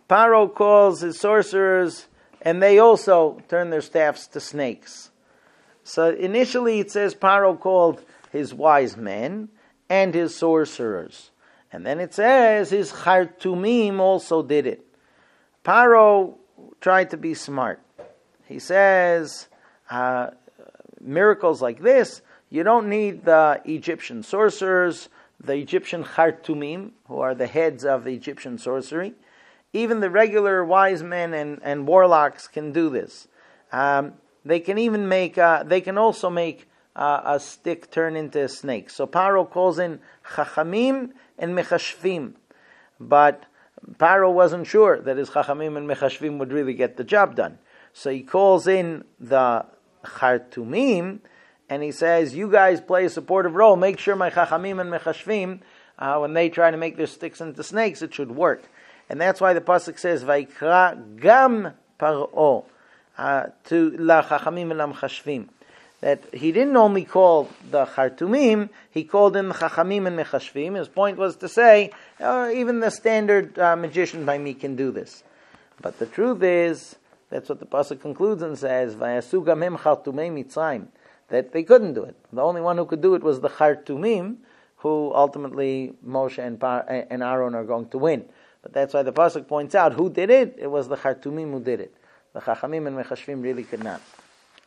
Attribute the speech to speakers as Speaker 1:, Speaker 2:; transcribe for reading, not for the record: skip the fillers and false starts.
Speaker 1: Paro calls his sorcerers, and they also turn their staffs to snakes. So initially it says Paro called his wise men and his sorcerers. And then it says his Chartumim also did it. Paro tried to be smart. He says, miracles like this, you don't need the Egyptian sorcerers, the Egyptian Chartumim, who are the heads of the Egyptian sorcery. Even the regular wise men and warlocks can do this. They can even make. They can also make a stick turn into a snake. So Paro calls in Chachamim and Mechashvim, but Paro wasn't sure that his Chachamim and Mechashvim would really get the job done. So he calls in the Chartumim, and he says, "You guys play a supportive role. Make sure my Chachamim and Mechashvim, when they try to make their sticks into snakes, it should work." And that's why the pasuk says, "Vaikra gam Paro to la Chachamim and la Mechashvim." That he didn't only call the Chartumim, he called in the Chachamim and Mechashvim. His point was to say, even the standard magician by me can do this. But the truth is, that's what the pasuk concludes and says, "Vayasu gam hem Chartumei Mitzrayim," that they couldn't do it. The only one who could do it was the Chartumim, who ultimately Moshe and Aaron are going to win. But that's why the pasuk points out who did it. It was the Chartumim who did it. The Chachamim and Mechashvim really could not.